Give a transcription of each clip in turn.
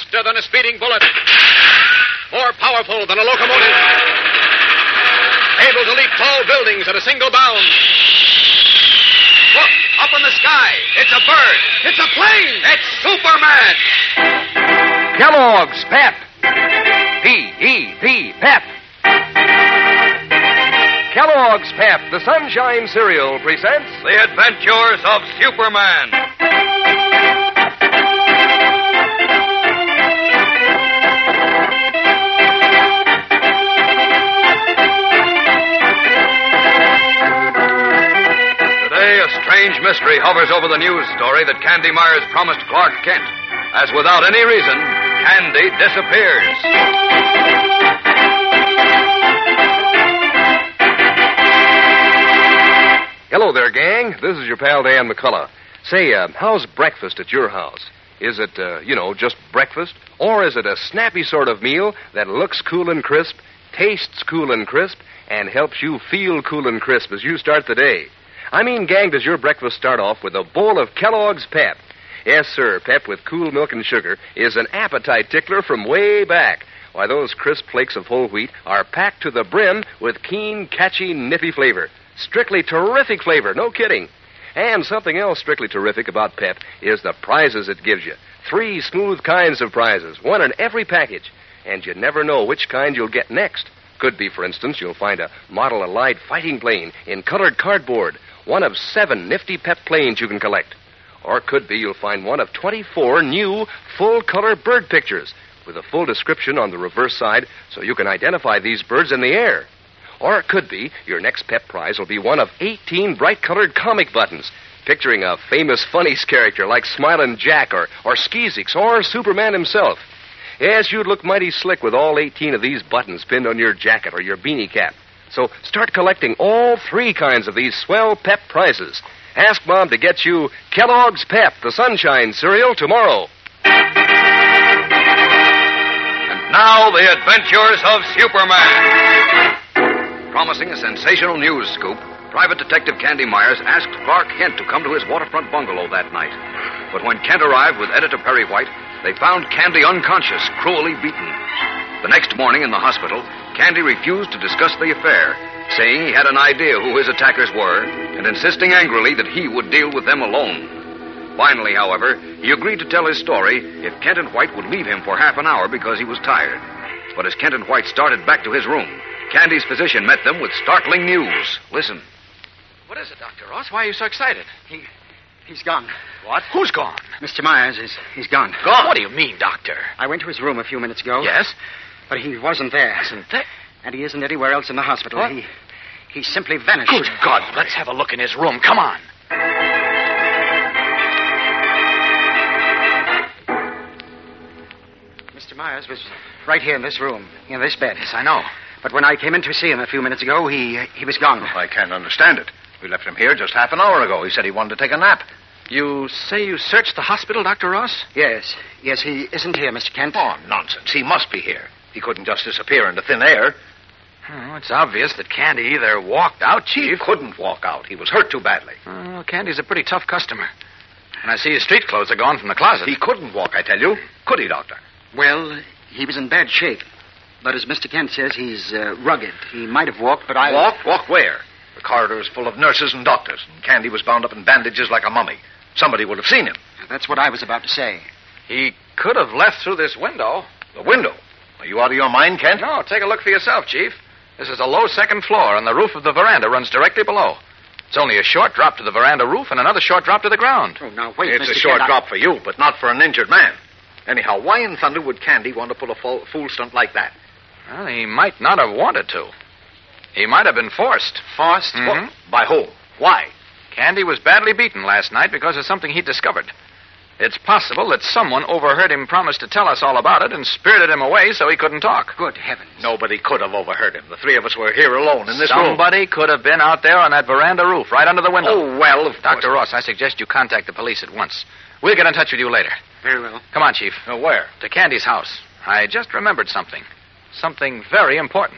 Faster than a speeding bullet. More powerful than a locomotive. Able to leap tall buildings at a single bound. Look, up in the sky. It's a bird. It's a plane. It's Superman. Kellogg's Pep. P-E-P, Pep. Kellogg's Pep, the Sunshine Cereal, presents The Adventures of Superman. Today, a strange mystery hovers over the news story that Candy Myers promised Clark Kent, as without any reason, Candy disappears. Hello there, gang. This is your pal Dan McCullough. Say, how's breakfast at your house? Is it, just breakfast? Or is it a snappy sort of meal that looks cool and crisp, tastes cool and crisp, and helps you feel cool and crisp as you start the day? I mean, gang, does your breakfast start off with a bowl of Kellogg's Pep? Yes, sir, Pep with cool milk and sugar is an appetite tickler from way back. Why, those crisp flakes of whole wheat are packed to the brim with keen, catchy, nippy flavor. Strictly terrific flavor, no kidding. And something else strictly terrific about Pep is the prizes it gives you. 3 smooth kinds of prizes, one in every package. And you never know which kind you'll get next. Could be, for instance, you'll find a Model Allied fighting plane in colored cardboard, one of 7 nifty Pep planes you can collect. Or it could be you'll find one of 24 new full-color bird pictures with a full description on the reverse side so you can identify these birds in the air. Or it could be your next Pep prize will be one of 18 bright-colored comic buttons picturing a famous funnies character like Smilin' Jack or Skeezix or Superman himself. Yes, you'd look mighty slick with all 18 of these buttons pinned on your jacket or your beanie cap. So start collecting all 3 kinds of these swell Pep prizes. Ask Mom to get you Kellogg's Pep, the Sunshine Cereal, tomorrow. And now, the Adventures of Superman. Promising a sensational news scoop, Private Detective Candy Myers asked Clark Kent to come to his waterfront bungalow that night. But when Kent arrived with Editor Perry White, they found Candy unconscious, cruelly beaten. The next morning in the hospital, Candy refused to discuss the affair, saying he had an idea who his attackers were, and insisting angrily that he would deal with them alone. Finally, however, he agreed to tell his story if Kent and White would leave him for half an hour because he was tired. But as Kent and White started back to his room, Candy's physician met them with startling news. Listen. What is it, Dr. Ross? Why are you so excited? He's gone. What? Who's gone? Mr. Myers he's gone. Gone? What do you mean, Doctor? I went to his room a few minutes ago. Yes? But he wasn't there. Isn't there? And he isn't anywhere else in the hospital. What? He simply vanished. Good God, let's have a look in his room. Come on. Mr. Myers was right here in this room, in this bed. Yes, I know. But when I came in to see him a few minutes ago, he was gone. I can't understand it. We left him here just half an hour ago. He said he wanted to take a nap. You say you searched the hospital, Dr. Ross? Yes, he isn't here, Mr. Kent. Oh, nonsense. He must be here. He couldn't just disappear into thin air. Oh, it's obvious that Candy either walked out, Chief. He couldn't walk out. He was hurt too badly. Oh, Candy's a pretty tough customer. And I see his street clothes are gone from the closet. He couldn't walk, I tell you. Could he, Doctor? Well, he was in bad shape. But as Mr. Kent says, he's rugged. He might have walked, but I... Walk? Walk where? The corridor is full of nurses and doctors, and Candy was bound up in bandages like a mummy. Somebody would have seen him. That's what I was about to say. He could have left through this window. The window? Are you out of your mind, Kent? No, take a look for yourself, Chief. This is a low second floor, and the roof of the veranda runs directly below. It's only a short drop to the veranda roof and another short drop to the ground. Oh, now, wait, It's Mr. a short Kent, drop for you, but not for an injured man. Anyhow, why in thunder would Candy want to pull a fool stunt like that? Well, he might not have wanted to. He might have been forced. Forced? Mhm. What? By whom? Why? Candy was badly beaten last night because of something he discovered. It's possible that someone overheard him promise to tell us all about it and spirited him away so he couldn't talk. Good heavens. Nobody could have overheard him. The 3 of us were here alone in this room. Somebody could have been out there on that veranda roof, right under the window. Oh, well, of Dr. course. Ross, I suggest you contact the police at once. We'll get in touch with you later. Very well. Come on, Chief. Where? To Candy's house. I just remembered something. Something very important.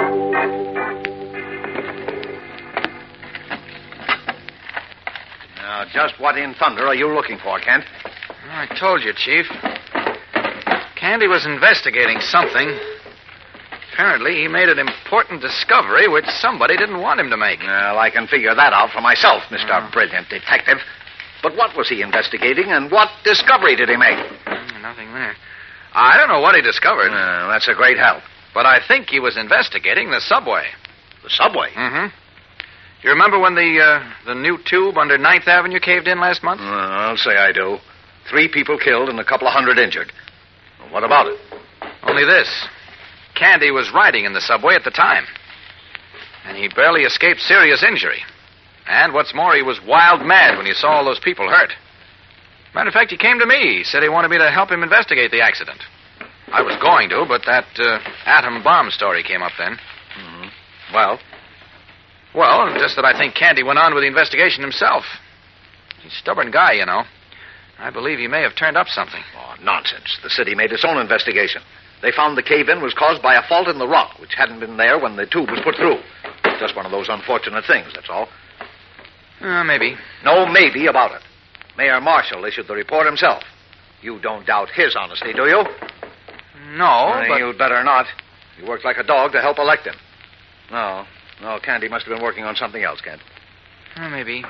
Now, Just what in thunder are you looking for, Kent? I told you, Chief. Candy was investigating something. Apparently, he made an important discovery which somebody didn't want him to make. Well, I can figure that out for myself, Mr. Brilliant Detective. But what was he investigating, and what discovery did he make? Nothing there. I don't know what he discovered. That's a great help. But I think he was investigating the subway. The subway? Mm-hmm. You remember when the new tube under 9th Avenue caved in last month? I'll say I do. 3 people killed and a couple of hundred injured. Well, what about it? Only this. Candy was riding in the subway at the time. And he barely escaped serious injury. And what's more, he was wild mad when he saw all those people hurt. Matter of fact, he came to me. He said he wanted me to help him investigate the accident. I was going to, but that atom bomb story came up then. Mm-hmm. Well? Well, just that I think Candy went on with the investigation himself. He's a stubborn guy, you know. I believe he may have turned up something. Oh, nonsense. The city made its own investigation. They found the cave-in was caused by a fault in the rock, which hadn't been there when the tube was put through. Just one of those unfortunate things, that's all. Maybe. No maybe about it. Mayor Marshall issued the report himself. You don't doubt his honesty, do you? No, but... You'd better not. He worked like a dog to help elect him. No, Candy must have been working on something else, Kent. Maybe.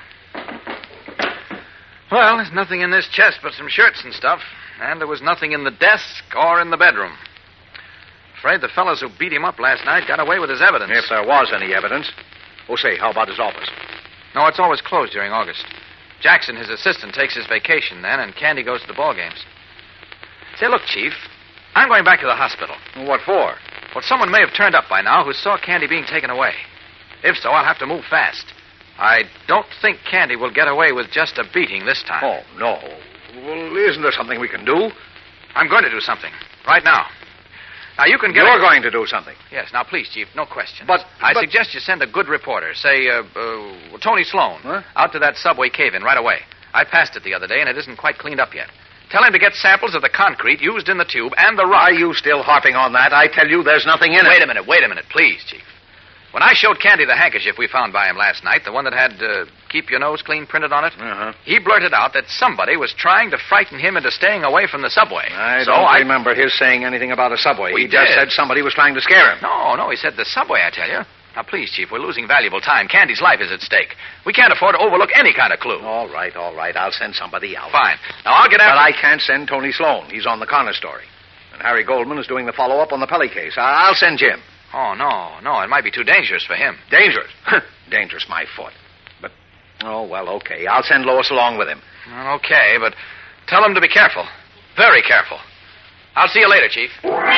Well, there's nothing in this chest but some shirts and stuff. And there was nothing in the desk or in the bedroom. Afraid the fellows who beat him up last night got away with his evidence. If there was any evidence. Oh, say, how about his office? No, it's always closed during August. Jackson, his assistant, takes his vacation then, and Candy goes to the ball games. Say, look, Chief, I'm going back to the hospital. What for? Well, someone may have turned up by now who saw Candy being taken away. If so, I'll have to move fast. I don't think Candy will get away with just a beating this time. Oh, no. Well, isn't there something we can do? I'm going to do something. Right now. Now, you can get... You're going to do something? Yes. Now, please, Chief, no question. But I suggest you send a good reporter, say, Tony Sloan, out to that subway cave-in right away. I passed it the other day, and it isn't quite cleaned up yet. Tell him to get samples of the concrete used in the tube and the rock. Are you still harping on that? I tell you there's nothing in it. Wait a minute, please, Chief. When I showed Candy the handkerchief we found by him last night, the one that had Keep Your Nose Clean printed on it, he blurted out that somebody was trying to frighten him into staying away from the subway. I don't remember his saying anything about a subway. He just said somebody was trying to scare him. No, he said the subway, I tell you. Now, please, Chief, we're losing valuable time. Candy's life is at stake. We can't afford to overlook any kind of clue. All right. I'll send somebody out. Fine. Now, I'll get after... But I can't send Tony Sloan. He's on the Connor story. And Harry Goldman is doing the follow-up on the Pelly case. I'll send Jim. Oh, no. It might be too dangerous for him. Dangerous? Dangerous, my foot. But, okay. I'll send Lois along with him. Okay, but tell him to be careful. Very careful. I'll see you later, Chief.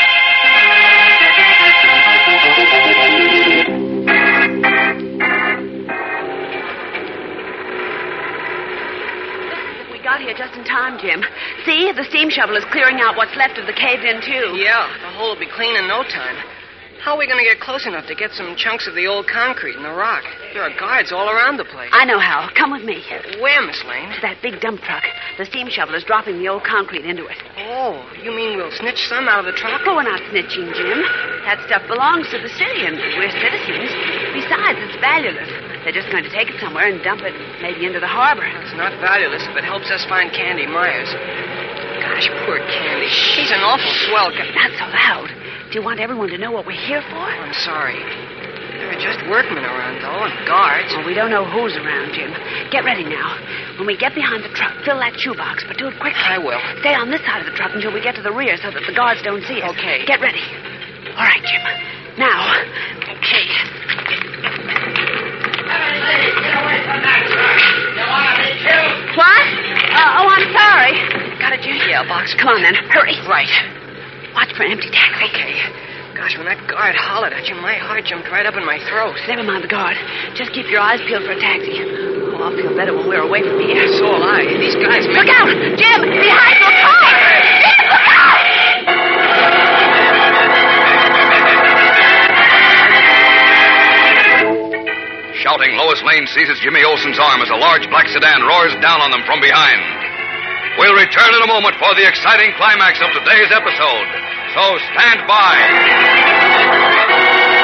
We got here just in time, Jim. See, the steam shovel is clearing out what's left of the caved-in tube. Yeah, the hole will be clean in no time. How are we going to get close enough to get some chunks of the old concrete and the rock? There are guards all around the place. I know how. Come with me. Where, Miss Lane? To that big dump truck. The steam shovel is dropping the old concrete into it. Oh, you mean we'll snitch some out of the truck? Oh, we're not snitching, Jim. That stuff belongs to the city, and we're citizens. Besides, it's valueless. They're just going to take it somewhere and dump it maybe into the harbor. It's not valueless if it helps us find Candy Myers. Gosh, poor Candy. She's an awful swell guy. Not so loud. Do you want everyone to know what we're here for? I'm sorry. There are just workmen around, though, and guards. Oh, we don't know who's around, Jim. Get ready now. When we get behind the truck, fill that shoebox, but do it quickly. I will. Stay on this side of the truck until we get to the rear so that the guards don't see us. Okay. Get ready. All right, Jim. Now. Okay. Get away from that truck. You want to be killed? What? I'm sorry. Got it, Jim? Yeah, box. Come on, then. Hurry. Right. Watch for an empty taxi. Okay. Gosh, when that guard hollered at you, my heart jumped right up in my throat. Never mind the guard. Just keep your eyes peeled for a taxi. Oh, I'll feel better when we're away from here. So will I. These guys... Look out! Jim! Behind your car! Jim, look out! Shouting, Lois Lane seizes Jimmy Olsen's arm as a large black sedan roars down on them from behind. We'll return in a moment for the exciting climax of today's episode. So stand by.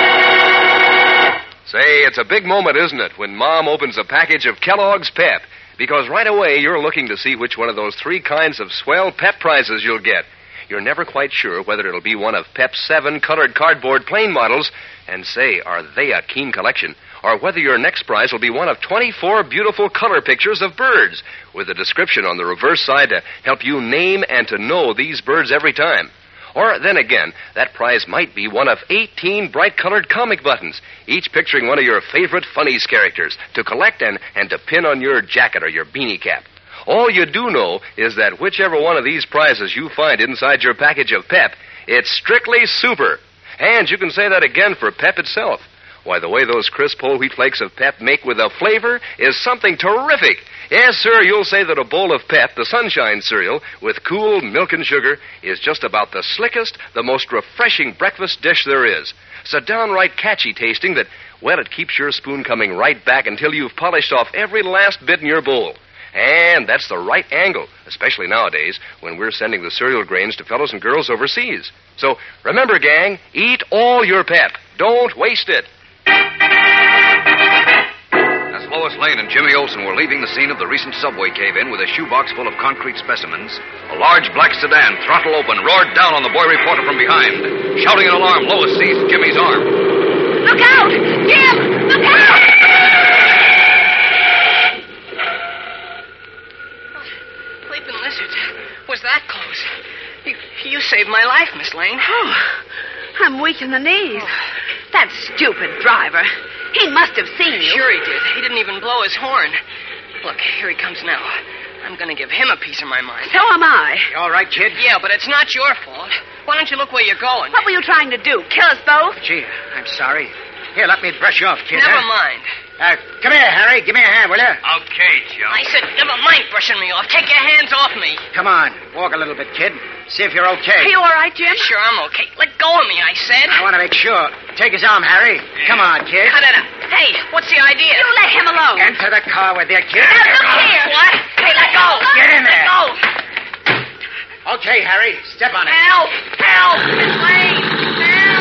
Say, it's a big moment, isn't it, when Mom opens a package of Kellogg's Pep. because right away you're looking to see which one of those 3 kinds of swell Pep prizes you'll get. You're never quite sure whether it'll be one of Pep's 7 colored cardboard plane models, and say, are they a keen collection, or whether your next prize will be one of 24 beautiful color pictures of birds, with a description on the reverse side to help you name and to know these birds every time. Or then again, that prize might be one of 18 bright-colored comic buttons, each picturing one of your favorite Funnies characters, to collect and to pin on your jacket or your beanie cap. All you do know is that whichever one of these prizes you find inside your package of Pep, it's strictly super. And you can say that again for Pep itself. Why, the way those crisp whole wheat flakes of Pep make with a flavor is something terrific. Yes, sir, you'll say that a bowl of Pep, the Sunshine cereal, with cool milk and sugar, is just about the slickest, the most refreshing breakfast dish there is. It's a downright catchy tasting that, well, it keeps your spoon coming right back until you've polished off every last bit in your bowl. And that's the right angle, especially nowadays when we're sending the cereal grains to fellows and girls overseas. So remember, gang, eat all your Pep. Don't waste it. As Lois Lane and Jimmy Olsen were leaving the scene of the recent subway cave-in with a shoebox full of concrete specimens, a large black sedan, throttle open, roared down on the boy reporter from behind. Shouting in alarm, Lois seized Jimmy's arm. Look out! Jim! Look out! Leaping lizards. Was that close? You saved my life, Miss Lane. Oh, I'm weak in the knees. That stupid driver. He must have seen you. Sure he did. He didn't even blow his horn. Look, here he comes now. I'm going to give him a piece of my mind. So am I. You all right, kid? Yeah, but it's not your fault. Why don't you look where you're going? What were you trying to do? Kill us both? Gee, I'm sorry. Here, let me brush you off, kid. Never mind. Come here, Harry. Give me a hand, will you? Okay, Joe. I said never mind brushing me off. Take your hands off me. Come on. Walk a little bit, kid. See if you're okay. Are you all right, Jim? Sure, I'm okay. Let go of me, I said. I want to make sure. Take his arm, Harry. Come on, kid. Cut it up. Hey, what's the idea? You let him alone. Enter the car with you, kid. Now, look here. What? Hey, let go. Get in there. Let go. Okay, Harry. Step on it. Help! Help! Miss Lane! Help!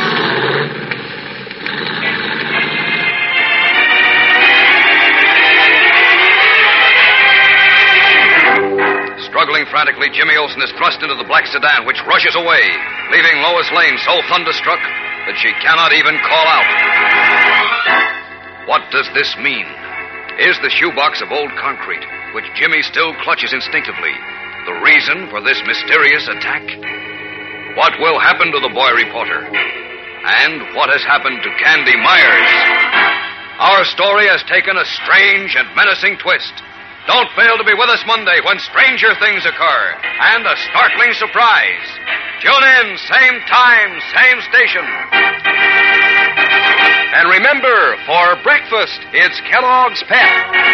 Struggling frantically, Jimmy Olsen is thrust into the black sedan, which rushes away, leaving Lois Lane so thunderstruck that she cannot even call out. What does this mean? Is the shoebox of old concrete, which Jimmy still clutches instinctively, the reason for this mysterious attack? What will happen to the boy reporter? And what has happened to Candy Myers? Our story has taken a strange and menacing twist. Don't fail to be with us Monday when stranger things occur and a startling surprise. Tune in, same time, same station. And remember, for breakfast, it's Kellogg's Pep.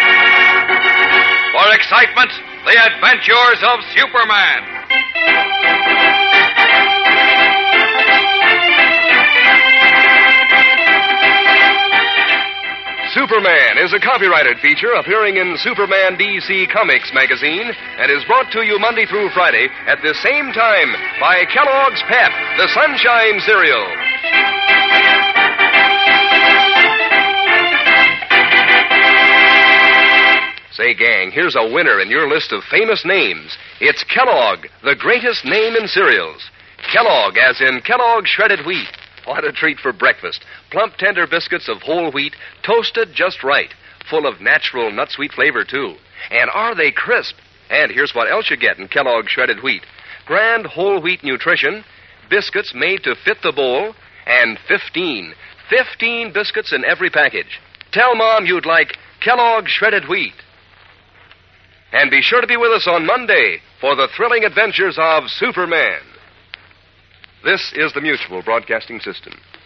For excitement, the adventures of Superman. Superman is a copyrighted feature appearing in Superman DC Comics magazine and is brought to you Monday through Friday at the same time by Kellogg's Pep, the Sunshine cereal. Say, gang, here's a winner in your list of famous names. It's Kellogg, the greatest name in cereals. Kellogg, as in Kellogg shredded wheat. What a treat for breakfast. Plump, tender biscuits of whole wheat, toasted just right. Full of natural nut-sweet flavor, too. And are they crisp? And here's what else you get in Kellogg shredded wheat. Grand whole wheat nutrition, biscuits made to fit the bowl, and 15 biscuits in every package. Tell Mom you'd like Kellogg shredded wheat. And be sure to be with us on Monday for the thrilling adventures of Superman. This is the Mutual Broadcasting System.